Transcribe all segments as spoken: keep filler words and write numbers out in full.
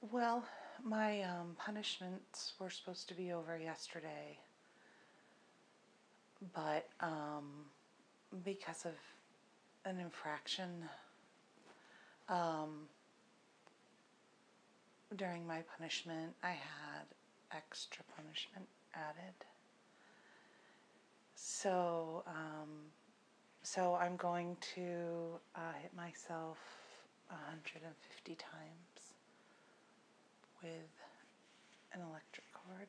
Well, my um, punishments were supposed to be over yesterday, but um, because of an infraction um, during my punishment, I had extra punishment added. So, um, so I'm going to uh, hit myself one hundred fifty times with an electric cord.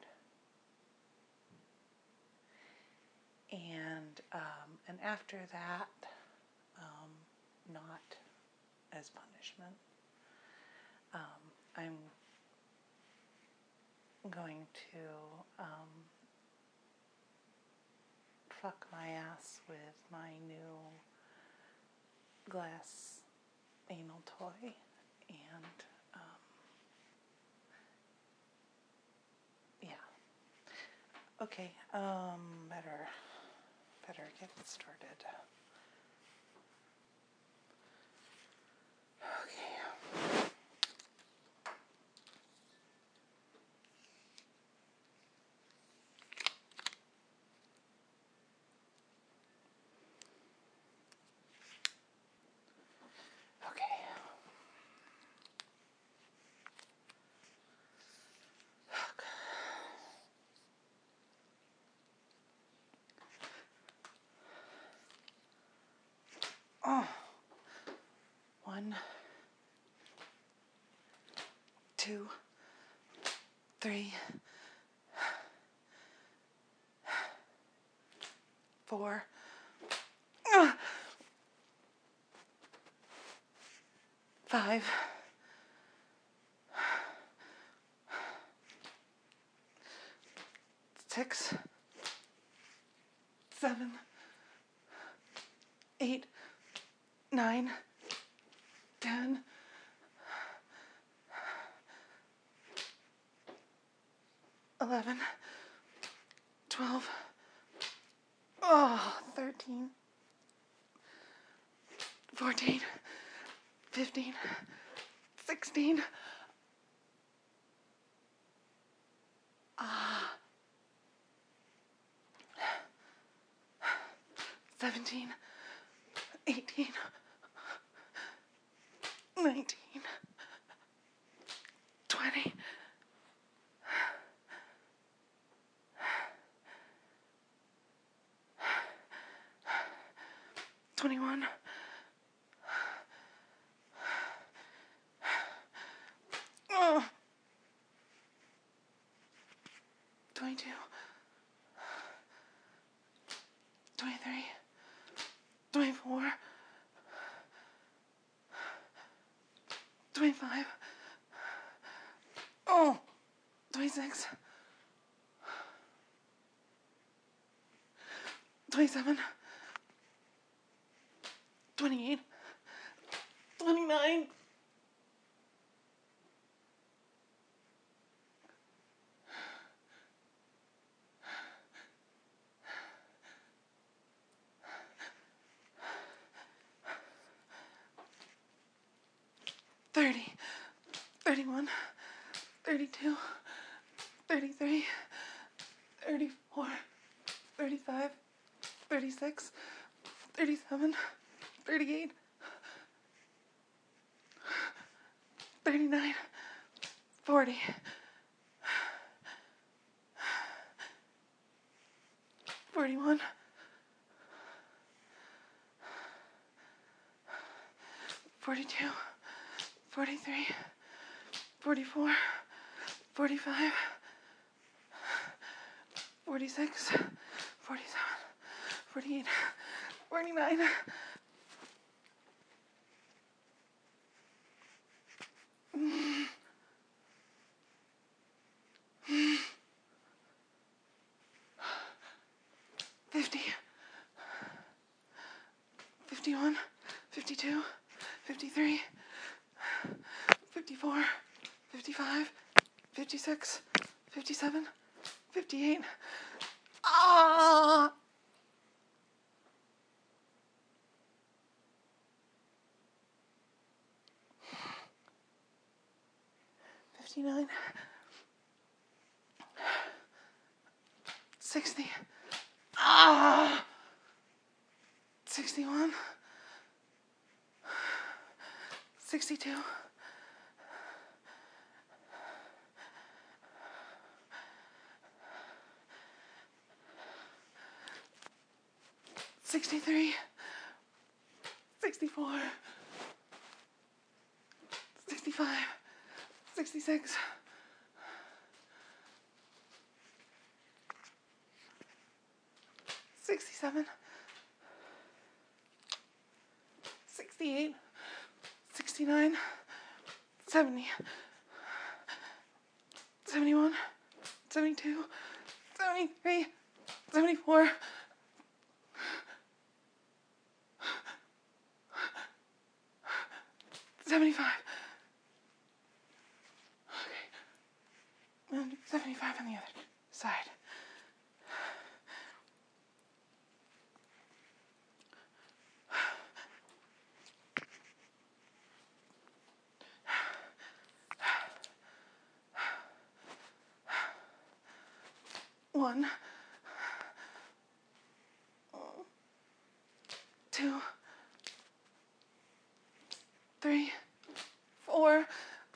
And um, and after that, um, not as punishment, um, I'm going to um, fuck my ass with my new glass anal toy, and um, yeah. Okay, um, better better get started. Okay. Okay. Oh. One, two, three, four, uh, five, six, seven, eight, nine, ten, eleven, twelve, oh, thirteen, fourteen, fifteen, sixteen, ah, seventeen, eighteen, nineteen, twenty, twenty-one, oh, twenty-two, twenty-three, twenty-four, twenty-five, oh, twenty-six, twenty-seven, twenty-eight, twenty-nine, thirty, thirty-one, thirty-two, thirty-three, thirty-four, thirty-five, thirty-six, thirty-seven, thirty-eight, thirty-nine, forty, forty-one, forty-two, forty-three, forty-four, forty-five, forty-six, forty-seven, forty-eight, forty-nine, fifty, fifty-one, fifty-two, fifty-three, fifty-four, fifty-five, fifty-six, fifty-seven, fifty-eight. Ah! fifty-nine, sixty, ah, sixty-one, sixty-two, sixty-three, sixty-four, sixty-five, sixty-six, sixty-seven, sixty-eight, sixty-nine, seventy, seventy-one, seventy-two, seventy-three, seventy-four, seventy-five. Okay. And seventy-five on the other side. One, two, three, four,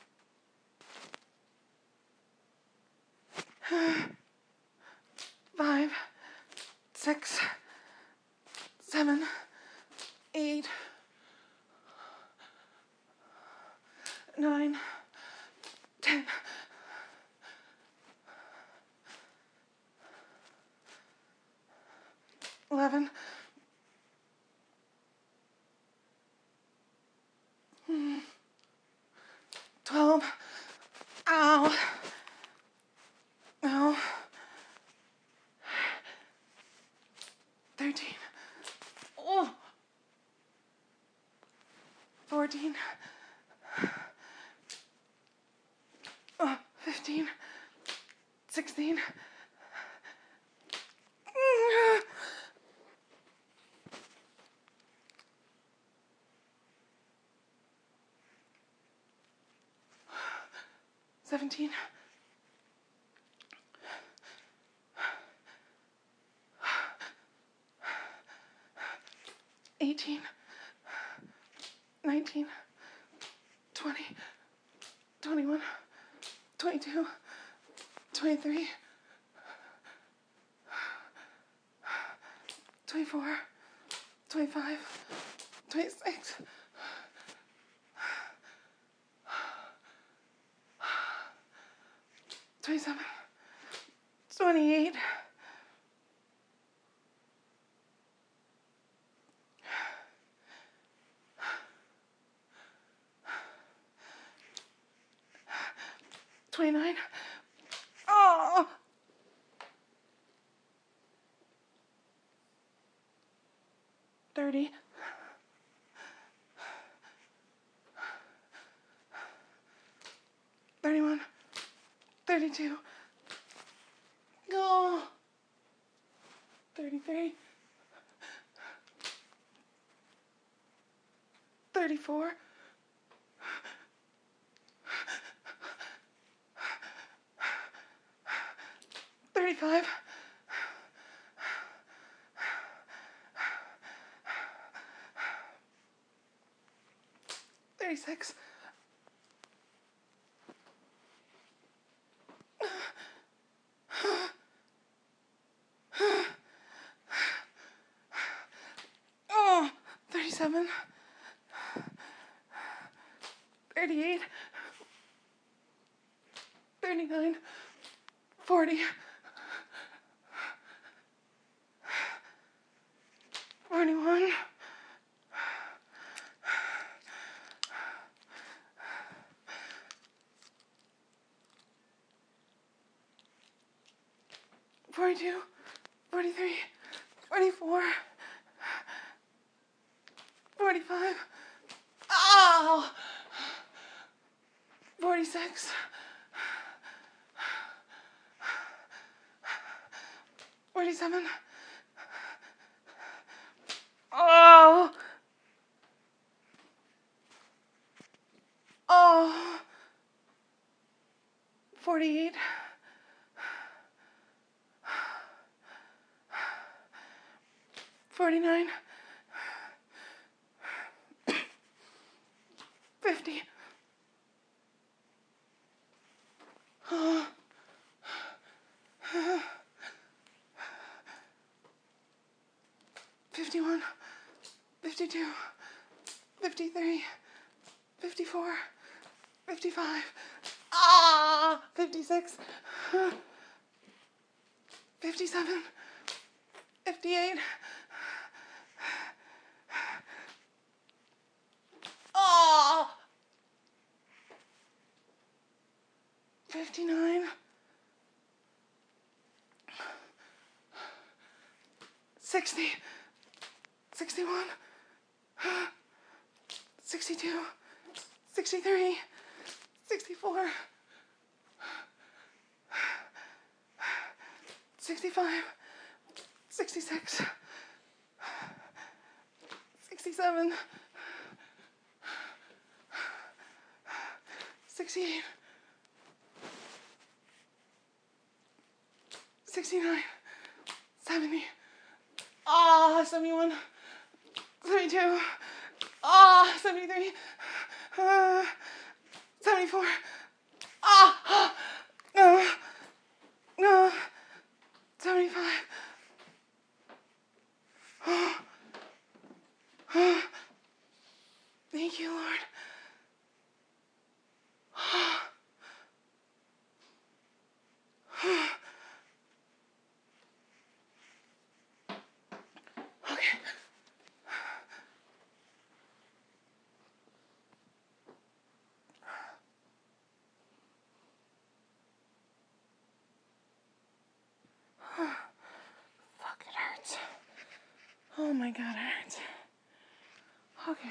five, six, seven, eight, nine, ten, eleven, twelve, ow, ow, thirteen, oh, fourteen, uh, fifteen, sixteen, seventeen, eighteen, nineteen, twenty, twenty-one, twenty-two, twenty-three, twenty-four, twenty-five, twenty-six, twenty-seven, twenty-eight, twenty-nine, oh, thirty, thirty-one, thirty-two, go, thirty-three, thirty-four, thirty-five, thirty-six, oh, thirty-seven, thirty-eight, thirty-nine, forty, forty-one, forty-two, forty-three, forty-four, forty-five, ow, forty-six, forty-seven, oh, oh, forty-eight, forty-nine, fifty, uh, fifty-one, fifty-two, fifty-three, fifty-four, fifty-five, ah, fifty-six, fifty-seven, fifty-eight, ah, fifty-nine, sixty, sixty-one, sixty-two, sixty-three, sixty-four, sixty-five, sixty-six, sixty-seven, sixty-eight, sixty-nine, seventy, ah, seventy-one, seventy-two, ah, seventy-three, uh, seventy-four, ah, no, no, seventy-five, oh, oh, thank you, Lord. Okay. Fuck, it hurts. Oh my God, it hurts. Okay.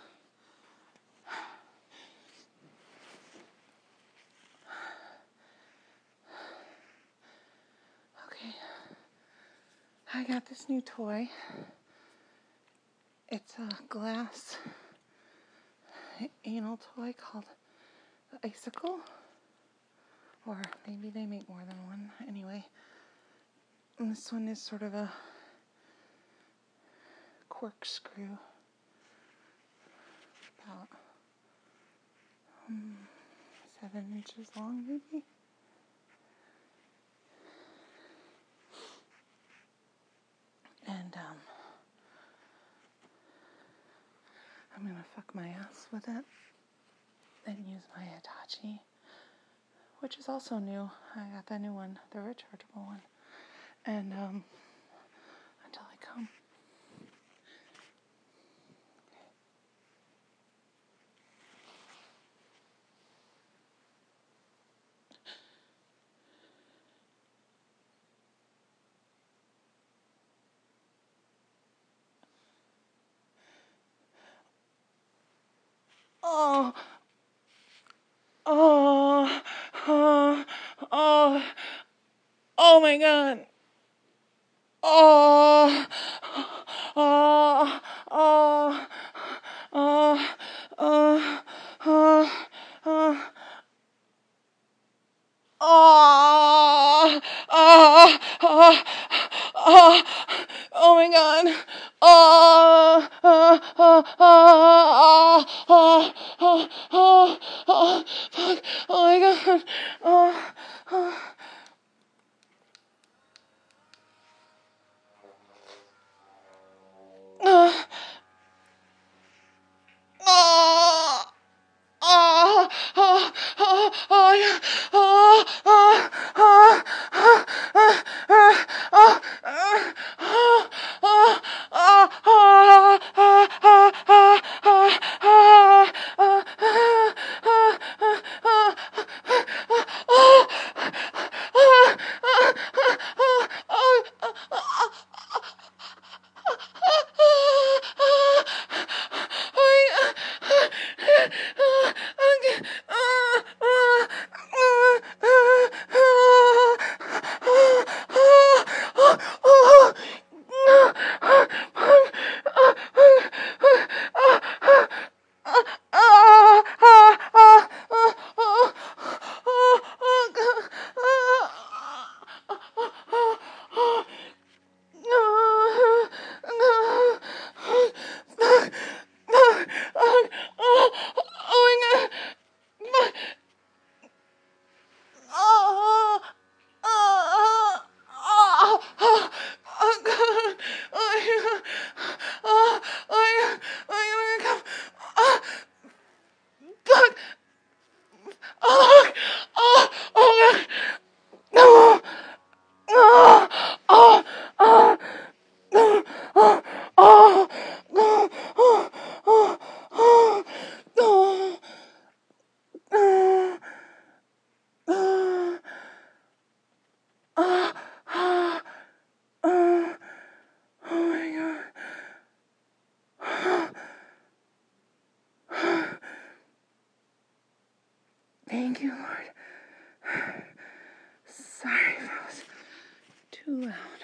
Okay. I got this new toy. It's a glass anal toy called the Icicle. Or maybe they make more than one. Anyway. And this one is sort of a corkscrew. About um, seven inches long, maybe. And um, I'm gonna fuck my ass with it and use my Hitachi, which is also new. I got the new one, the rechargeable one. And um, until I come. Oh, oh, oh, oh, oh my God. Oh, oh, oh, oh, oh, oh, oh. Oh, oh, oh, oh, oh my God. Oh, oh, oh, oh, oh, oh, oh, oh, fuck. Oh my God. Oh, oh. Oh, oh. Oh, oh, oh, oh, yeah. Oh, oh, oh, oh, oh, oh, oh, oh, oh, oh, oh, oh, oh, Thank you, Lord. Sorry if I was too loud.